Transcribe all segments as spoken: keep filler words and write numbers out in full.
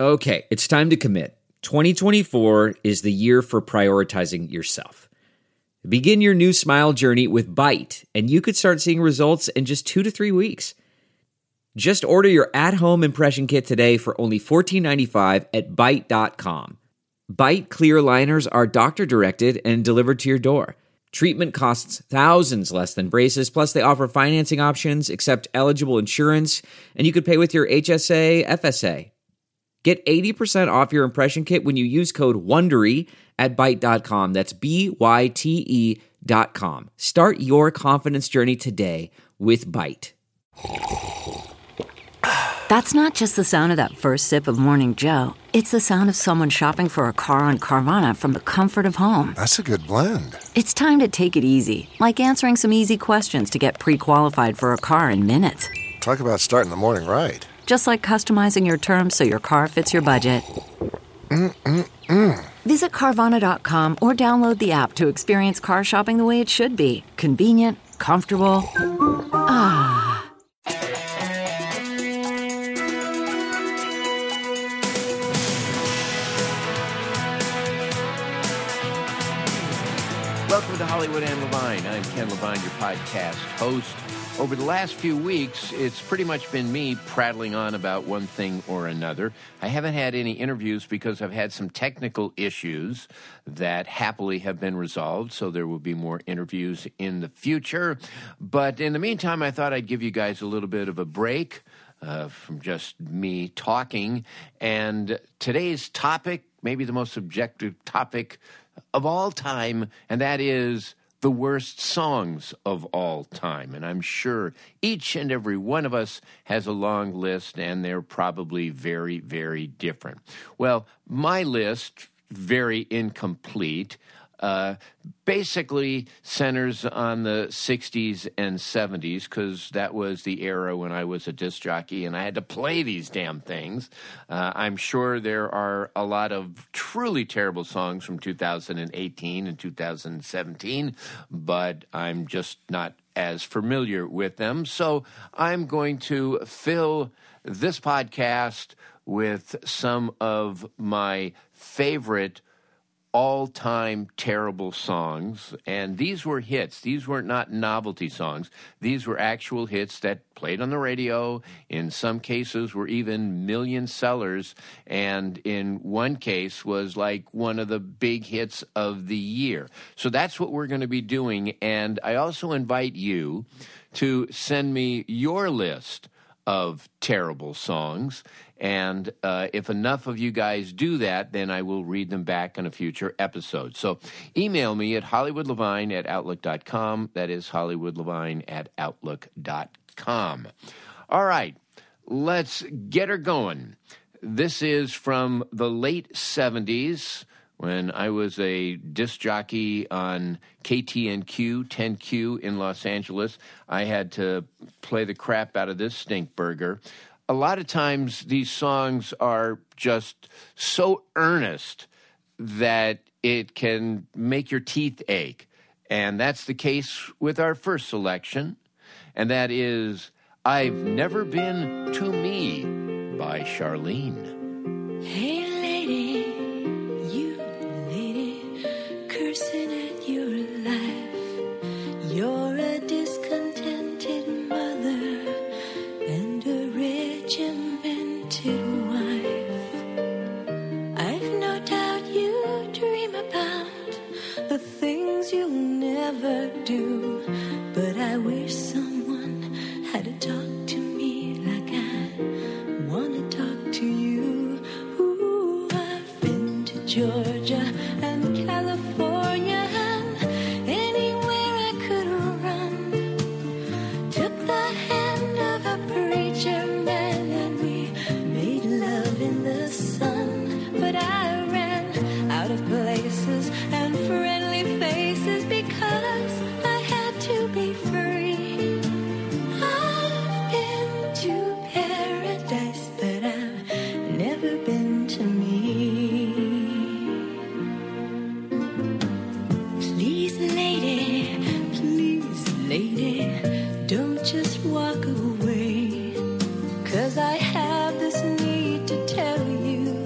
Okay, it's time to commit. twenty twenty-four is the year for prioritizing yourself. Begin your new smile journey with Byte, and you could start seeing results in just two to three weeks. Just order your at-home impression kit today for only fourteen ninety-five at byte dot com. Byte clear aligners are doctor-directed and delivered to your door. Treatment costs thousands less than braces, plus they offer financing options, accept eligible insurance, and you could pay with your H S A, F S A. Get eighty percent off your impression kit when you use code WONDERY at byte dot com. That's B Y T E dot com. Start your confidence journey today with Byte. That's not just the sound of that first sip of Morning Joe. It's the sound of someone shopping for a car on Carvana from the comfort of home. That's a good blend. It's time to take it easy, like answering some easy questions to get pre-qualified for a car in minutes. Talk about starting the morning right. Just like customizing your terms so your car fits your budget. Mm-mm-mm. Visit Carvana dot com or download the app to experience car shopping the way it should be. Convenient, comfortable. Ah. Welcome to Hollywood and Levine. I'm Ken Levine, your podcast host. Over the last few weeks, it's pretty much been me prattling on about one thing or another. I haven't had any interviews because I've had some technical issues that happily have been resolved, so there will be more interviews in the future. But in the meantime, I thought I'd give you guys a little bit of a break uh, from just me talking. And today's topic, maybe the most subjective topic of all time, and that is the worst songs of all time. And I'm sure each and every one of us has a long list, and they're probably very, very different. Well, my list, very incomplete, uh, basically centers on the sixties and seventies, because that was the era when I was a disc jockey and I had to play these damn things. Uh, I'm sure there are a lot of truly terrible songs from two thousand eighteen and two thousand seventeen, but I'm just not as familiar with them. So I'm going to fill this podcast with some of my favorite all-time terrible songs, and these were hits. These were not novelty songs. These were actual hits that played on the radio. In some cases were even million sellers, and in one case was like one of the big hits of the year. So that's what we're going to be doing, and I also invite you to send me your list of terrible songs. And uh, if enough of you guys do that, then I will read them back in a future episode. So email me at hollywoodlevine at outlook dot com. That is hollywoodlevine at outlook dot com. All right, let's get her going. This is from the late seventies, when I was a disc jockey on K T N Q, ten Q in Los Angeles. I had to play the crap out of this stink burger. A lot of times these songs are just so earnest that it can make your teeth ache. And that's the case with our first selection, and that is I've Never Been to Me by Charlene. Hey lady, you lady, cursing at your life. You're a discontented mother and a regimented wife. I've no doubt you dream about the things you'll never do, but I wish someone had to talk to me like I want to talk to you. Ooh, I've been to Georgia and California and anywhere I could run. Took the hand of a preacher man and we made love in the sun. But I ran out of places and friendly faces because I had to be free. I've been to paradise, but I've never been to me. Please, lady, please, lady, don't just walk away, 'cause I have this need to tell you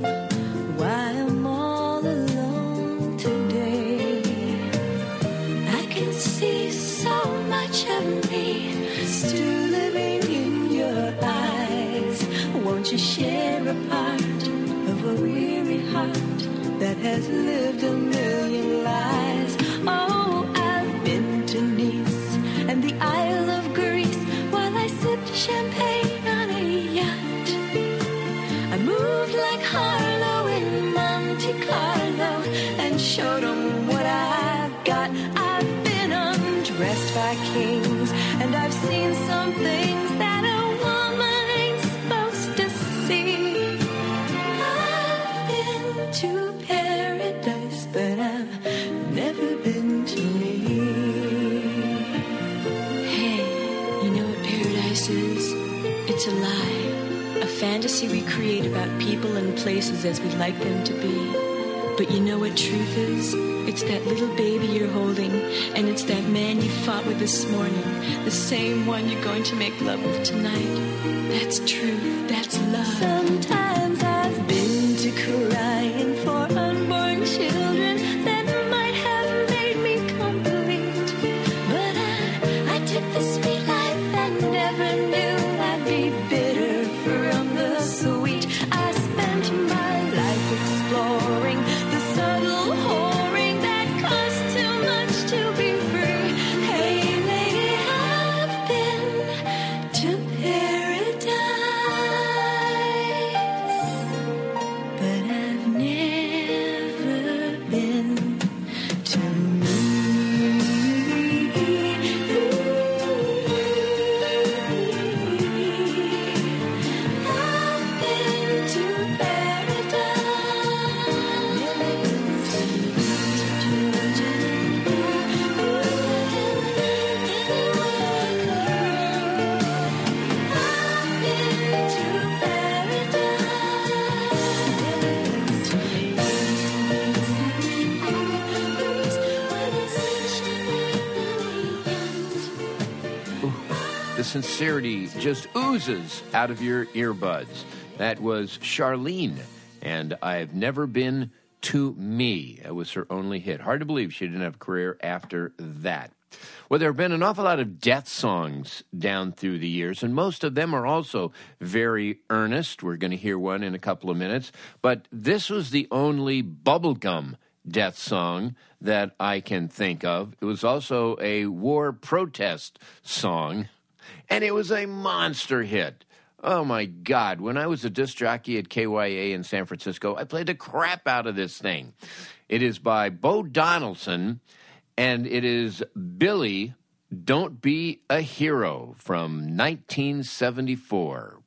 tear apart of a weary heart that has lived a million lives. Oh, I've been to Nice and the Isle of Greece while I sipped champagne on a yacht. I moved like Harlow in Monte Carlo and showed them what I've got. I've been undressed by kings and I've seen some things that a woman ain't supposed to see. I've been to paradise, but I've never been to me. Hey, you know what paradise is? It's a lie, a fantasy we create about people and places as we'd like them to be. But you know what truth is? It's that little baby you're holding, and it's that man you fought with this morning, the same one you're going to make love with tonight. That's truth, that's love. Sometimes I've been to crying for unborn children that might have made me complete. But I, I took the sweet life and never knew I'd be bitter from the sweet. I spent my life exploring the subtle whoring that costs too much to be free. Hey, lady, I've been to paradise, but I've never been to me. I've been to paradise. The sincerity just oozes out of your earbuds. That was Charlene, and I've never been to me. It was her only hit. Hard to believe she didn't have a career after that. Well, there have been an awful lot of death songs down through the years, and most of them are also very earnest. We're going to hear one in a couple of minutes. But this was the only bubblegum death song that I can think of. It was also a war protest song, and it was a monster hit. Oh, my God. When I was a disc jockey at K Y A in San Francisco, I played the crap out of this thing. It is by Bo Donaldson, and it is Billy, Don't Be a Hero from nineteen seventy-four.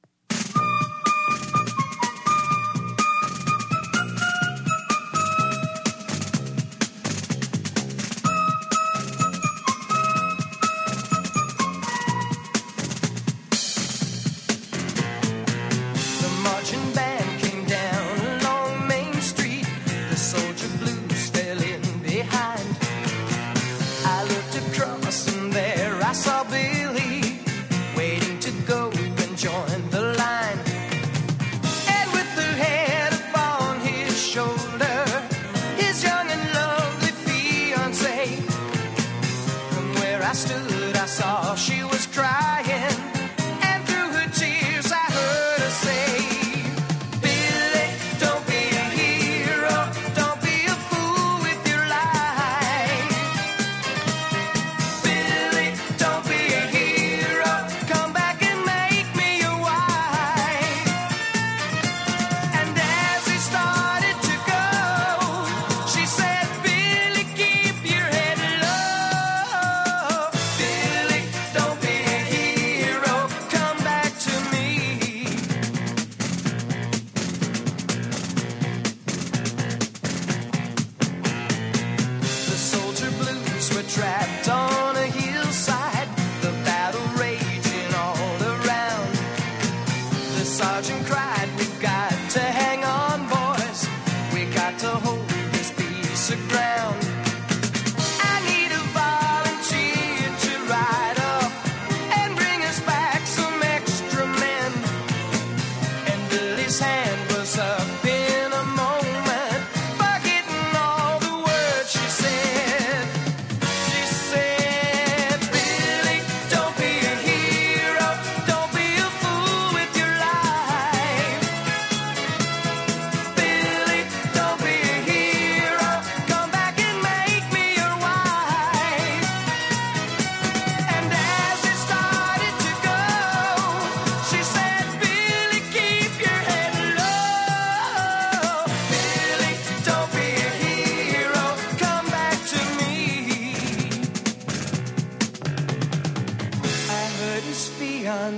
The marching band came down along Main Street. The soldier blues fell in behind. I looked across and there I saw Billy waiting to go and join the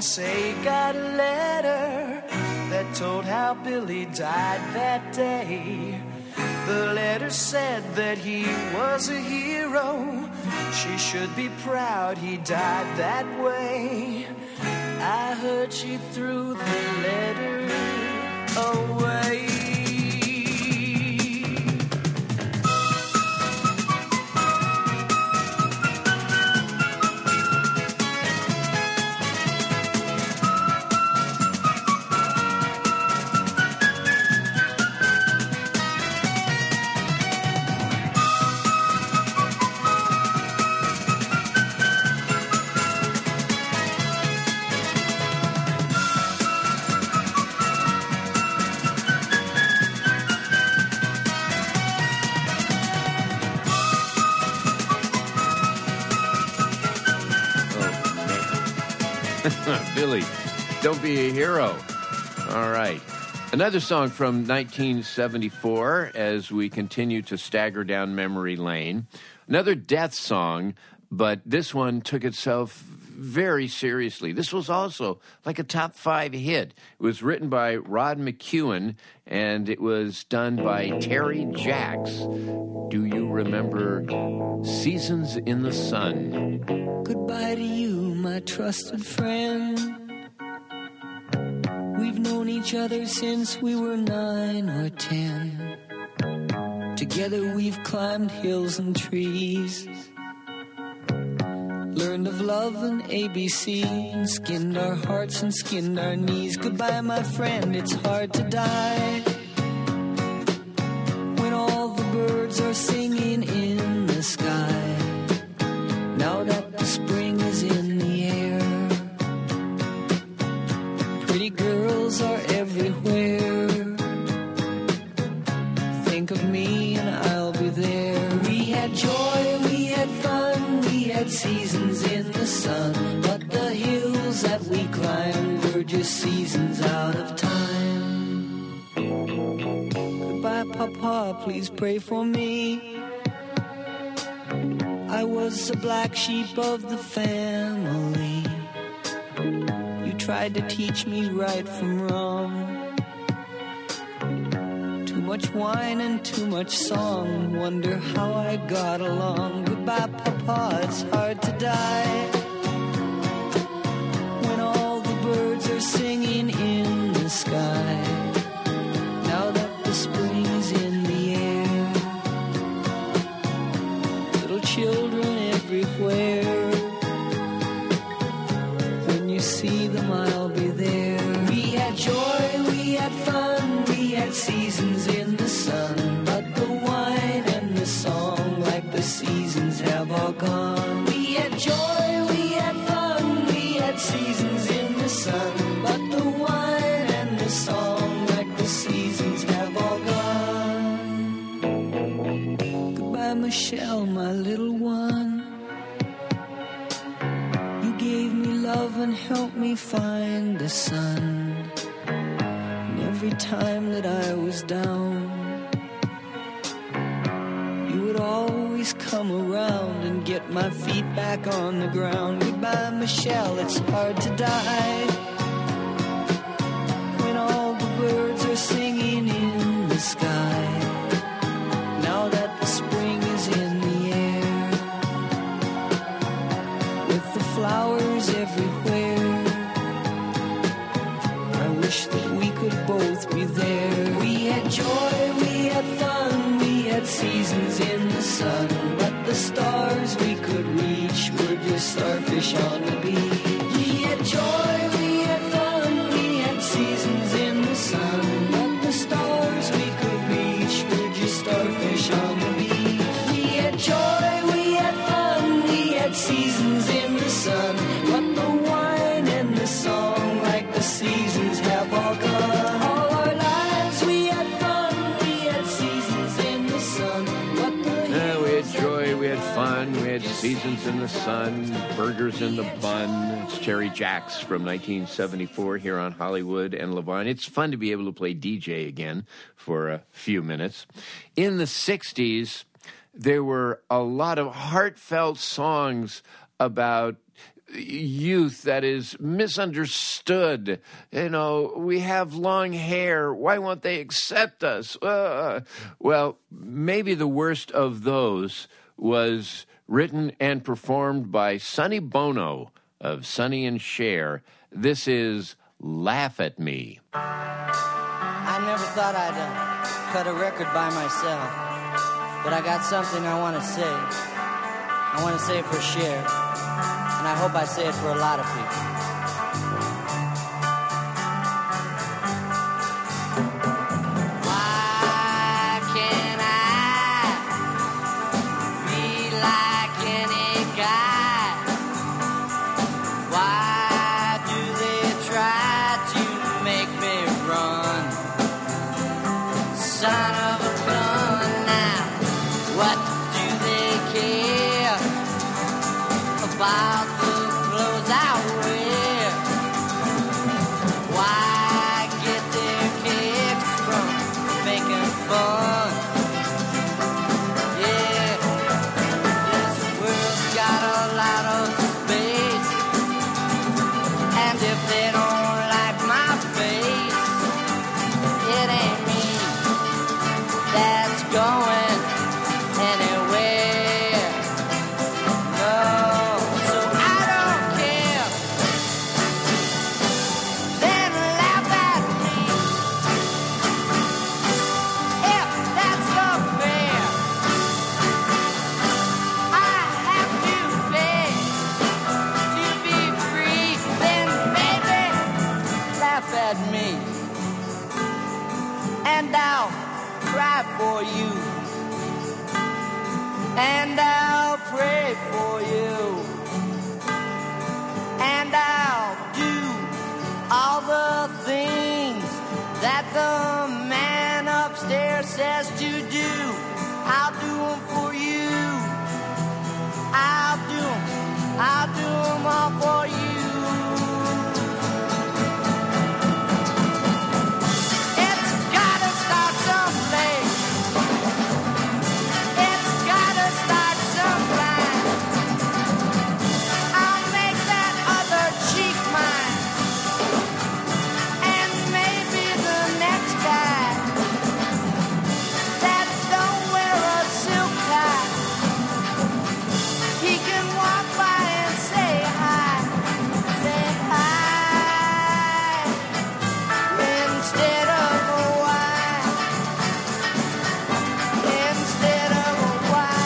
say got a letter that told how Billy died that day. The letter said that he was a hero. She should be proud he died that way. I heard she threw the letter away. Billy, don't be a hero. All right. Another song from nineteen seventy-four as we continue to stagger down memory lane. Another death song, but this one took itself very seriously. This was also like a top five hit. It was written by Rod McEwen, and it was done by Terry Jacks. Do you remember Seasons in the Sun? Goodbye to you, my trusted friend. We've known each other since we were nine or ten. Together we've climbed hills and trees, learned of love and A B C, and skinned our hearts and skinned our knees. Goodbye, my friend, it's hard to die when all the birds are singing in the sky. Now that the spring is in the air, pretty girls are everywhere. Think of me and I'll be there. We had joy, we had fun, we had seasons in the sun, but the hills that we climbed were just seasons out of time. Goodbye, Papa, please pray for me. I was the black sheep of the family. You tried to teach me right from wrong. Too much wine and too much song. Wonder how I got along. Goodbye, Papa, it's hard to die when all the birds are singing in the sky. Now that the spring is in the air, little children everywhere. When you see them, I'll be there. We had joy, we had fun, we had seasons in the sun, but the wine and the song, like the seasons, have all gone. We had joy, we had fun, we had seasons in the sun, but the wine and the song, like the seasons, have all gone. Goodbye, Michelle, my little one. You gave me love and helped me find the sun. And every time that I was down, you would always come around and get my feet back on the ground. Goodbye, Michelle, it's hard to die when all the birds are singing in the sky. Now that the spring is in the air, with the flowers everywhere, I wish that we could both be there. We had joy, we had fun, we had seasons in the sun, but the stars we could reach were just starfish on the beach. We had joy, we had fun, we had seasons in the sun, but the stars we could reach were just starfish on the beach. We had joy, we had fun, we had seasons in the sun, but the wine and the song, like the seasons, have all gone. All our lives we had fun, we had seasons in the sun, but the Uh, we had joy, we had fun, we had seasons in the sun, burgers in the bun. It's Terry Jacks from nineteen seventy-four here on Hollywood and Levine. It's fun to be able to play D J again for a few minutes. In the sixties, there were a lot of heartfelt songs about youth that is misunderstood. You know, we have long hair. Why won't they accept us? Uh, well, maybe the worst of those was written and performed by Sonny Bono of Sonny and Cher. This is Laugh at Me. I never thought I'd uh, cut a record by myself, but I got something I want to say. I want to say it for Cher, and I hope I say it for a lot of people. Why can't I be like any guy? Why do they try to make me run? Son of a gun now, what do they care about the clothes I wear? Why get their kicks from making fun? Yeah, this world's got a lot of space, and if they don't like my face, it ain't me that's going anywhere. No, so I don't care. Then laugh at me if that's not fair. I have to pay to be free. Then baby, laugh at me, and I'll cry for you, and I'll pray for you, and I'll do all the things that the man upstairs says to do. I'll do them for you. I'll do them. I'll do them all for you. It's gotta start someplace. It's gotta start sometime. I'll make that other cheek mine, and maybe the next guy that don't wear a silk tie, he can walk by and say hi, say hi, instead of a why, instead of a why,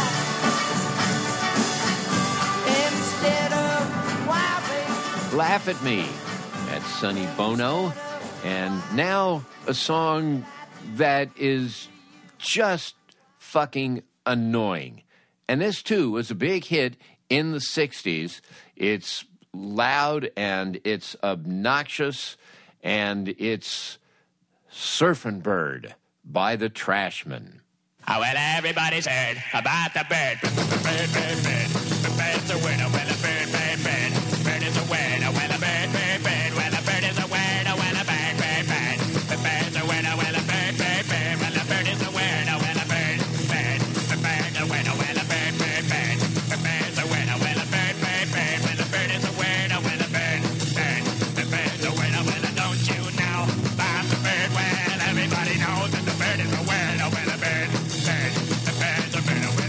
instead of why, baby. Laugh at Me. That's Sonny Bono. And now a song that is just fucking annoying. And this, too, was a big hit in the sixties. It's loud and it's obnoxious, and it's Surfin' Bird by the Trashmen. Oh, well, everybody's heard about the bird. Bird, bird, bird. The bird's a winner. Well, a bird, bird, bird. Bird is a winner. Well, a bird, bird, bird. Well, a bird is a winner. Well, a bird, bird, bird. The bird's a winner. Well, a bird, bird, bird. Well, a bird is a winner. Well, a bird, bird. The bird's a winner. Well, a bird, bird, bird. The bird's a winner. Well, a bird, bird, bird. Well, a bird is a winner. Well, a bird, bird. The bird's a winner. Well, don't you know about the bird? Well, everybody knows that the bird is a winner. Well, a bird, bird. The bird's a winner. Well,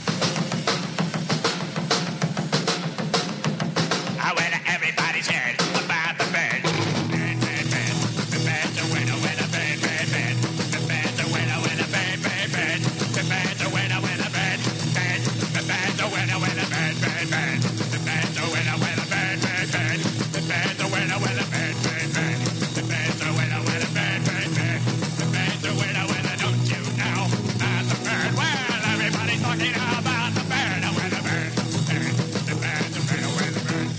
oh, well, everybody's heard about the bird. Bird, bird, bird. The bird's a winner. Well, a bird, bird, bird. The bird's a winner. Well, a bird, bird, bird. The bird's a winner. Well, a bird, bird. The bird's a winner. Well, a bird, bird, bird. The bird's a winner. Well, a bird, bird, bird. The bird's a winner. Well, a bird, bird, bird. The bird's a winner. Well, a bird, bird, bird. The bird's a winner. Well, don't you know about the bird? Well, everybody's talking about the bird. Oh, well, the bird, bird. The bird's a winner. Well, the bird.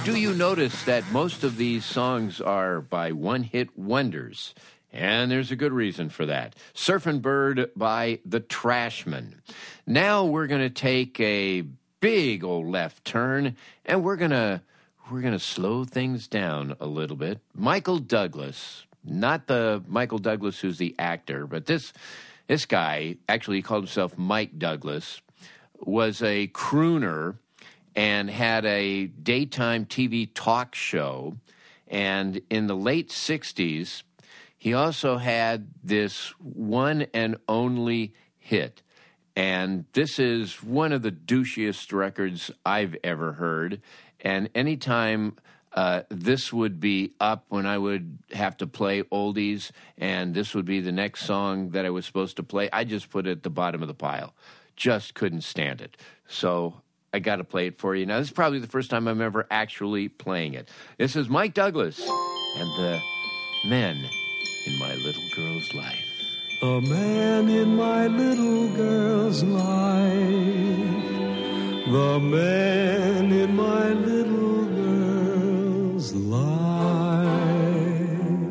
do you notice that most of these songs are by one-hit wonders? And there's a good reason for that. Surfin' Bird by The Trashmen. Now we're going to take a big old left turn, and we're going to we're going to slow things down a little bit. Michael Douglas, not the Michael Douglas who's the actor, but this this guy, actually he called himself Mike Douglas, was a crooner and had a daytime T V talk show. And in the late sixties, he also had this one and only hit. And this is one of the douchiest records I've ever heard. And anytime uh, this would be up when I would have to play oldies, and this would be the next song that I was supposed to play, I just put it at the bottom of the pile. Just couldn't stand it. So I got to play it for you. Now, this is probably the first time I'm ever actually playing it. This is Mike Douglas and the Men in My Little Girl's Life. A man in my little girl's life. The man in my little girl's life.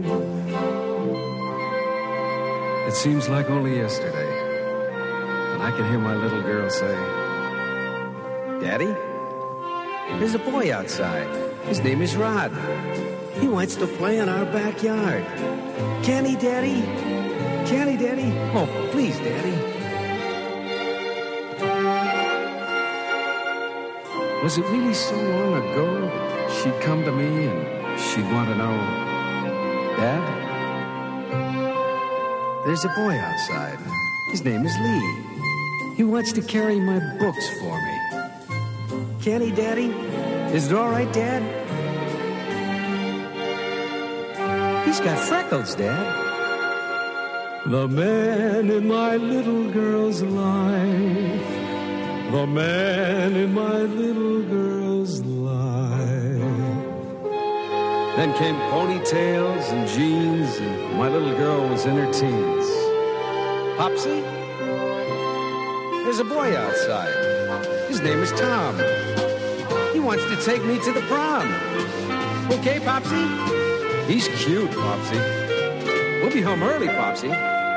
It seems like only yesterday. And I can hear my little girl say, Daddy, there's a boy outside. His name is Rod. He wants to play in our backyard. Can he, Daddy? Can he, Daddy? Oh, please, Daddy. Was it really so long ago that she'd come to me and she'd want to know, Dad, there's a boy outside. His name is Lee. He wants to carry my books for me. Can he, Daddy? Is it all right, Dad? He's got freckles, Dad. The man in my little girl's life. The man in my little girl's life. Then came ponytails and jeans, and my little girl was in her teens. Popsy, there's a boy outside. His name is Tom. He wants to take me to the prom. Okay, Popsy? He's cute, Popsy. We'll be home early, Popsy.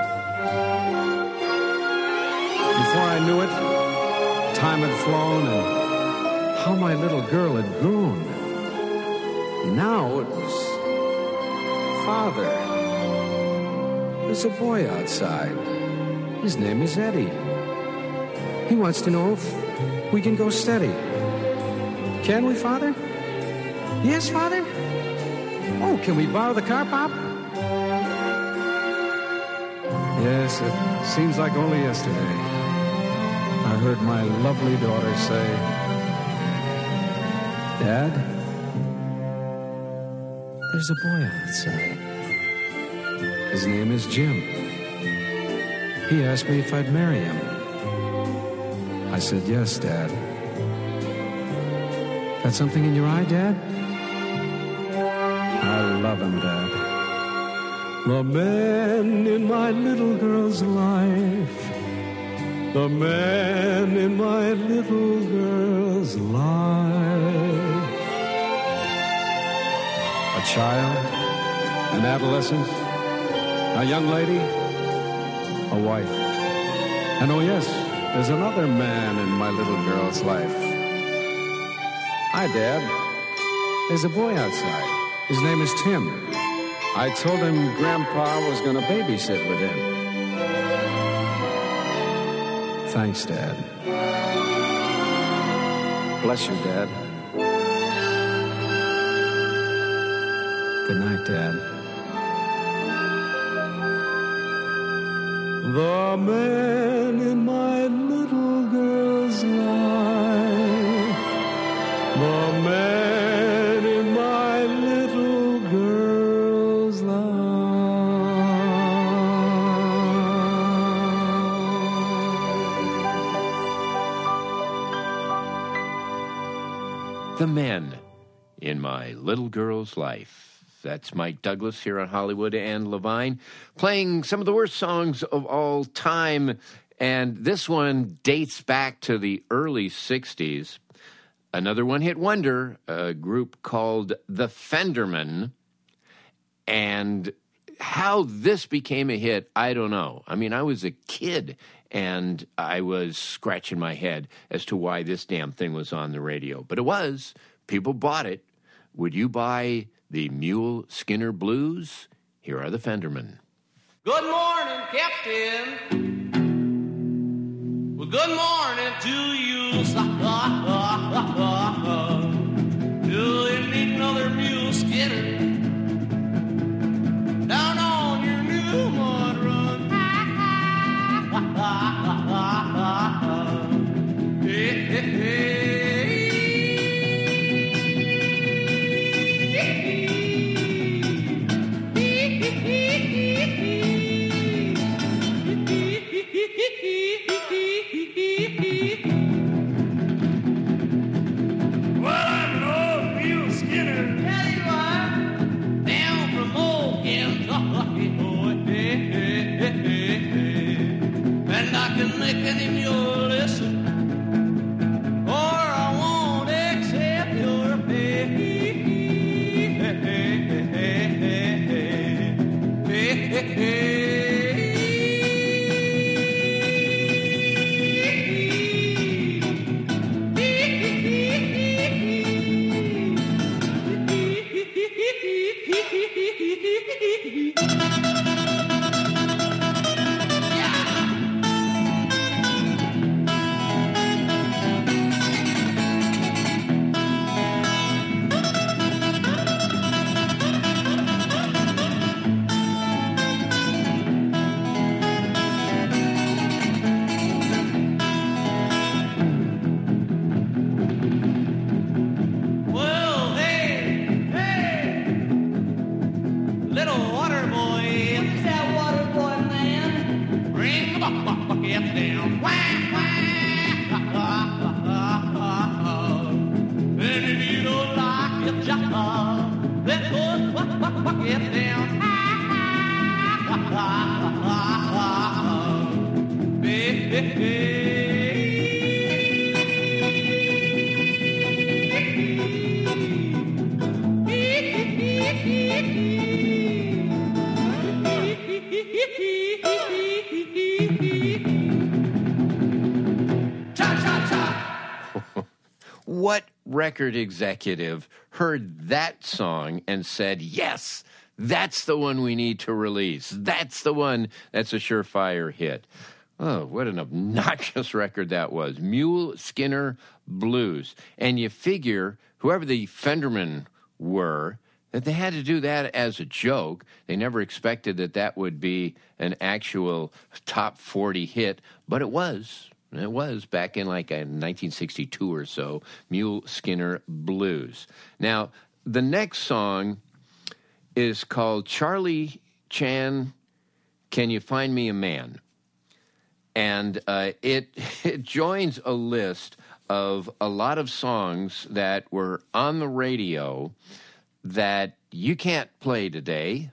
Before I knew it, time had flown, and how my little girl had grown. Now it was, Father, there's a boy outside. His name is Eddie. He wants to know if we can go steady. Can we, Father? Yes, Father? Oh, can we borrow the car, Pop? Yes, it seems like only yesterday I heard my lovely daughter say, Dad, there's a boy outside. His name is Jim. He asked me if I'd marry him. I said, yes, Dad. Got something in your eye, Dad? I love him, Dad. The man in my little girl's life. The man in my little girl's life. A child, an adolescent, a young lady, a wife. And oh yes, there's another man in my little girl's life. Hi, Dad. There's a boy outside. His name is Tim. I told him Grandpa was going to babysit with him. Thanks, Dad. Bless you, Dad. Good night, Dad. The man in my little girl's life. The man in my little girl's life. The Men in My Little Girl's Life. That's Mike Douglas here on Hollywood and Levine, playing some of the worst songs of all time. And this one dates back to the early sixties. another one-hit wonder, a group called The Fendermen. And how this became a hit, I don't know. I mean, I was a kid, and I was scratching my head as to why this damn thing was on the radio. But it was. People bought it. Would you buy the Mule Skinner Blues? Here are the Fendermen. Good morning, Captain. Well, good morning to you. Do you need another Mule Skinner? Down on your new mud run. Hey, hey, hey. Well, I'm an old Mule Skinner. Yeah, you are. Down from old Kentucky, boy. Hey, hey, hey, hey, hey. And I can make any mule listen, or I won't accept your pay. Hey, hey, hey, hey, hey, hey, hey. Well, hey, hey, little water boy, who's that water boy, man? Bring the buck, buck, bucket down. Wah, wah. And if you don't like your job, then put buck, buck, bucket down. Hey, hey, hey. What record executive heard that song and said, yes, that's the one we need to release. That's the one that's a surefire hit. Oh, what an obnoxious record that was. Mule Skinner Blues. And you figure whoever the Fendermen were, that they had to do that as a joke. They never expected that that would be an actual top forty hit, but it was. It was back in like nineteen sixty-two or so, Mule Skinner Blues. Now, the next song is called Charlie Chan, Can You Find Me a Man? And uh, it, it joins a list of a lot of songs that were on the radio that you can't play today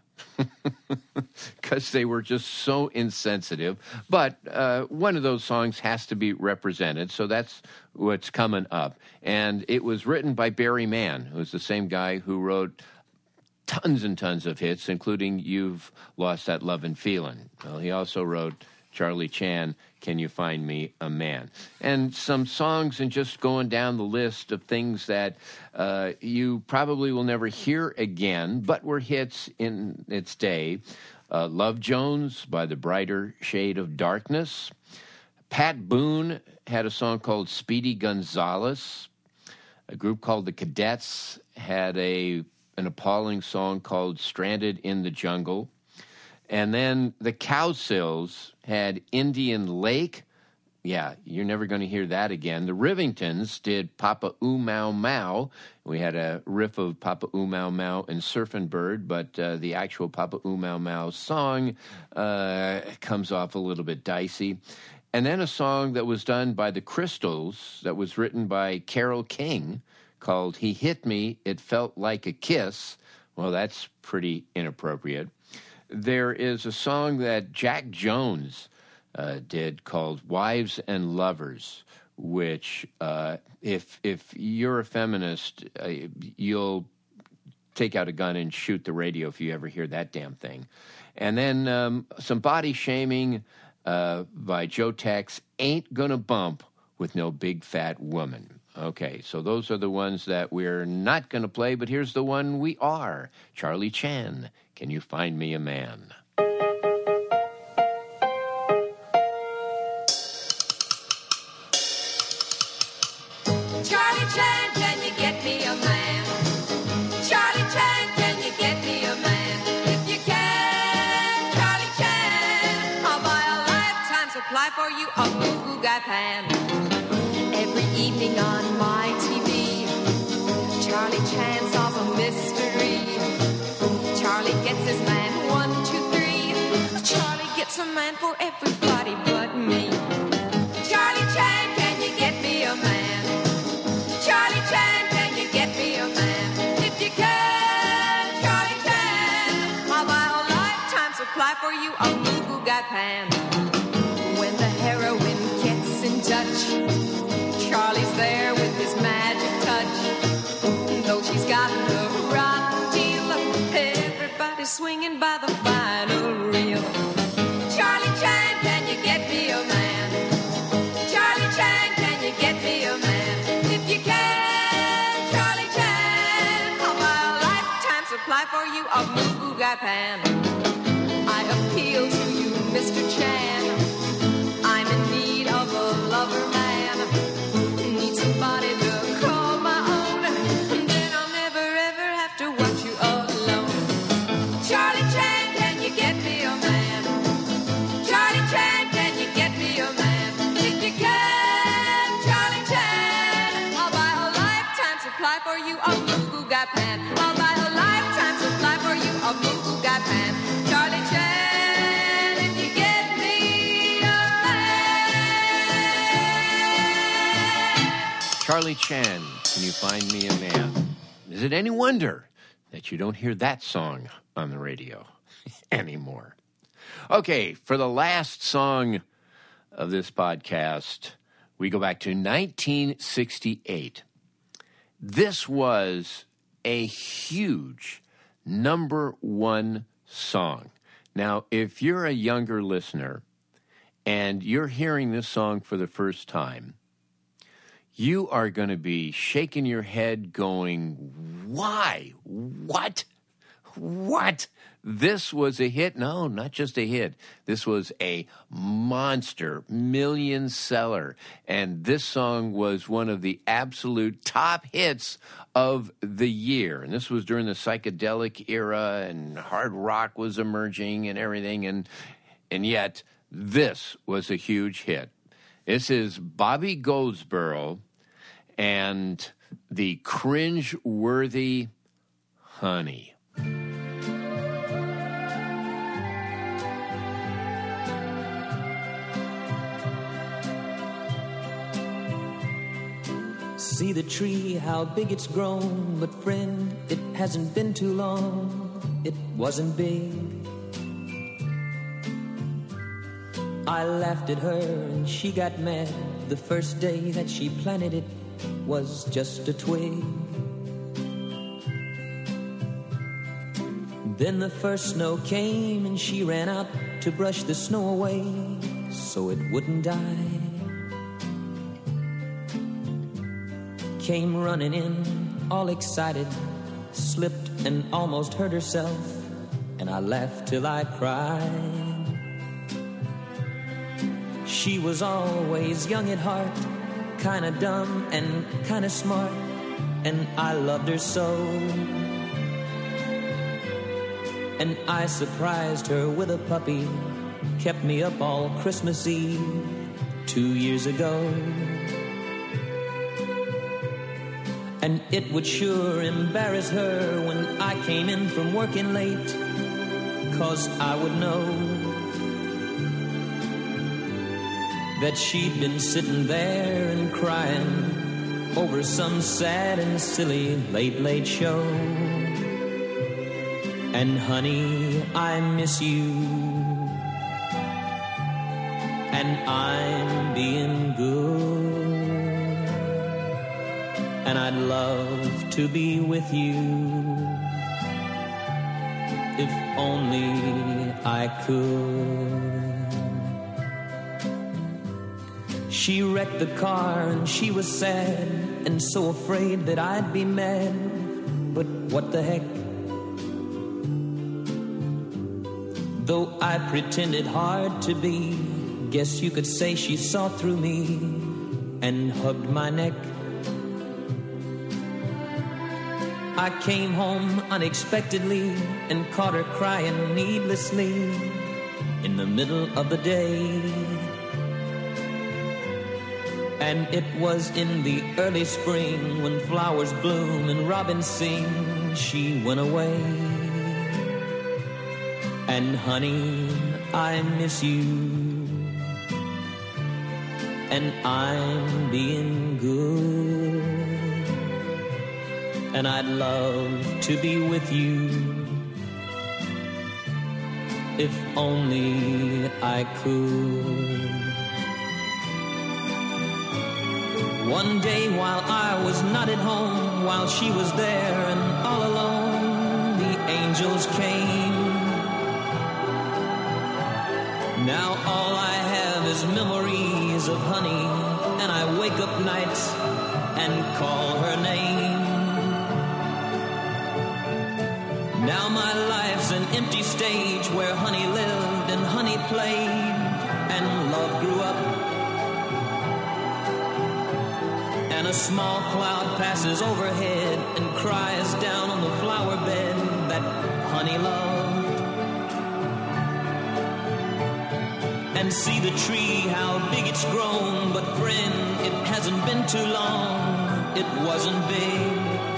because they were just so insensitive. But uh, one of those songs has to be represented, so that's what's coming up. And it was written by Barry Mann, who's the same guy who wrote tons and tons of hits, including You've Lost That Lovin' Feelin'. Well, he also wrote Charlie Chan, Can You Find Me a Man? And some songs, and just going down the list of things that uh, you probably will never hear again, but were hits in its day. Uh, Love Jones by The Brighter Shade of Darkness. Pat Boone had a song called Speedy Gonzales. A group called The Cadets had a an appalling song called Stranded in the Jungle. And then the Cowsills had Indian Lake. Yeah, you're never going to hear that again. The Rivingtons did Papa Oo Mau Mau. We had a riff of Papa Oo Mau Mau and Surfin' Bird, but uh, the actual Papa Oo Mau Mau song uh, comes off a little bit dicey. And then a song that was done by the Crystals that was written by Carole King called He Hit Me, It Felt Like a Kiss. Well, that's pretty inappropriate. There is a song that Jack Jones uh, did called Wives and Lovers, which uh, if if you're a feminist, uh, you'll take out a gun and shoot the radio if you ever hear that damn thing. And then um, some body shaming uh, by Joe Tex, Ain't Gonna Bump with No Big Fat Woman. Okay, so those are the ones that we're not going to play, but here's the one we are. Charlie Chan, Can You Find Me a Man? Charlie Chan, can you get me a man? Charlie Chan, can you get me a man? If you can, Charlie Chan, I'll buy a lifetime supply for you of Goo Goo Gai Pan. Every evening on my T V, Charlie Chan solves a mystery. Charlie gets his man, one, two, three. Charlie gets a man for everybody but me. Charlie Chan, can you get me a man? Charlie Chan, can you get me a man? If you can, Charlie Chan, I'll buy a lifetime supply for you of Goo Goo Gai Pan. When the heroine gets in touch, Charlie's there with his magic touch. Though she's got the rotten deal, everybody's swinging by the final reel. Charlie Chan, can you get me a man? Charlie Chan, can you get me a man? If you can, Charlie Chan, I'll buy a lifetime supply for you of Goo Goo Gai Pan. I appeal to you, Mister Chan. I'm in need of a lover man. Somebody to call my own, then I'll never ever have to watch you all alone. Charlie Chan, can you get me a man? Charlie Chan, can you get me a man? If you can, Charlie Chan, I'll buy a lifetime supply for you of Goo Goo Gai Pan. I'll buy a lifetime supply for you of Goo Goo Gai Pan. Charlie Chan, if you get me a man. Charlie Chan, Can You Find Me a Man? Is it any wonder that you don't hear that song on the radio anymore? Okay, for the last song of this podcast, we go back to nineteen sixty-eight. This was a huge number one song. Now, if you're a younger listener and you're hearing this song for the first time, you are going to be shaking your head going, why? What? What? This was a hit? No, not just a hit. This was a monster million seller. And this song was one of the absolute top hits of the year. And this was during the psychedelic era, and hard rock was emerging and everything. And, and yet, this was a huge hit. This is Bobby Goldsboro and the cringe-worthy Honey. See the tree, how big it's grown, but friend, it hasn't been too long, it wasn't big. I laughed at her and she got mad. The first day that she planted it was just a twig. Then the first snow came and she ran out to brush the snow away so it wouldn't die. Came running in, all excited, slipped and almost hurt herself, and I laughed till I cried. She was always young at heart, kinda dumb and kinda smart, and I loved her so. And I surprised her with a puppy, kept me up all Christmas Eve two years ago. And it would sure embarrass her when I came in from working late, 'cause I would know that she'd been sitting there and crying over some sad and silly late, late show. And honey, I miss you, and I'm being good. and I'd love to be with you. If only I could. She wrecked the car and she was sad and so afraid that I'd be mad. But what the heck? Though I pretended hard to be, guess you could say she saw through me and hugged my neck. I came home unexpectedly and caught her crying needlessly in the middle of the day. And it was in the early spring when flowers bloom and robins sing, she went away. And honey, I miss you, and I'm being good, and I'd love to be with you, if only I could. One day while I was not at home, while she was there and all alone, the angels came. Now all I have is memories of honey, and I wake up nights and call her name. Now my life's an empty stage where honey lived and honey played and love grew up. And a small cloud passes overhead and cries down on the flower bed that honey loved. And see the tree, how big it's grown. But friend, it hasn't been too long, it wasn't big.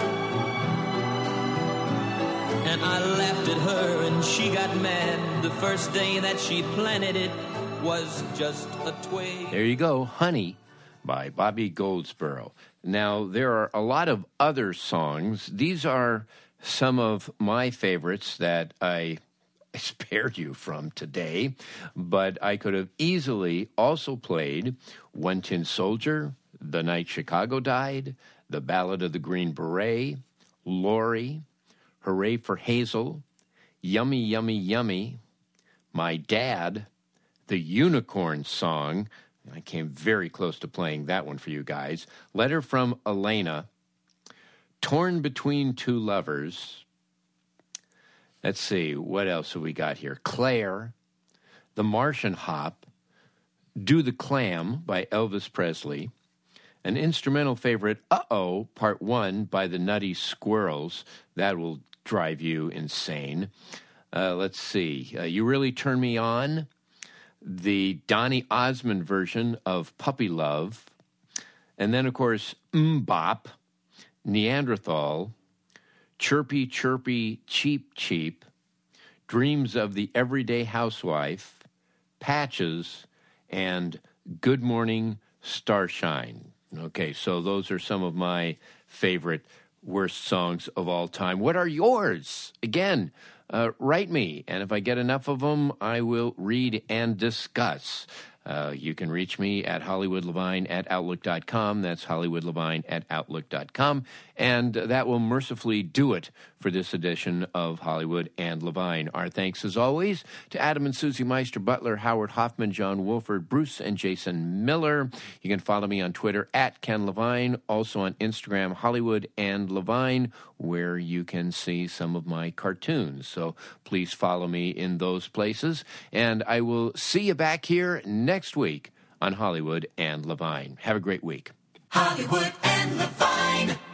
And I laughed at her and she got mad. The first day that she planted it was just a twig. There you go, Honey by Bobby Goldsboro. Now, there are a lot of other songs. These are some of my favorites that I I spared you from today, but I could have easily also played One Tin Soldier, The Night Chicago Died, The Ballad of the Green Beret, Lori, Hooray for Hazel, Yummy, Yummy, Yummy, My Dad, The Unicorn Song. I came very close to playing that one for you guys. Letter from Elena, Torn Between Two Lovers. Let's see, what else have we got here? Claire, The Martian Hop, Do the Clam by Elvis Presley, an instrumental favorite, Uh-Oh, Part one by the Nutty Squirrels. That will drive you insane. Uh, let's see, uh, You Really Turn Me On, the Donny Osmond version of Puppy Love, and then, of course, Mbop, Neanderthal, Chirpy, Chirpy, Cheep, Cheep, Dreams of the Everyday Housewife, Patches, and Good Morning, Starshine. Okay, so those are some of my favorite worst songs of all time. What are yours? Again, uh, write me, and if I get enough of them, I will read and discuss. Uh, you can reach me at Hollywood Levine at Outlook dot com. That's Hollywood Levine at Outlook dot com. And that will mercifully do it for this edition of Hollywood and Levine. Our thanks, as always, to Adam and Susie Meister, Butler, Howard Hoffman, John Wolford, Bruce, and Jason Miller. You can follow me on Twitter at Ken Levine, also on Instagram, Hollywood and Levine, where you can see some of my cartoons. So please follow me in those places. And I will see you back here next week on Hollywood and Levine. Have a great week. Hollywood and Levine.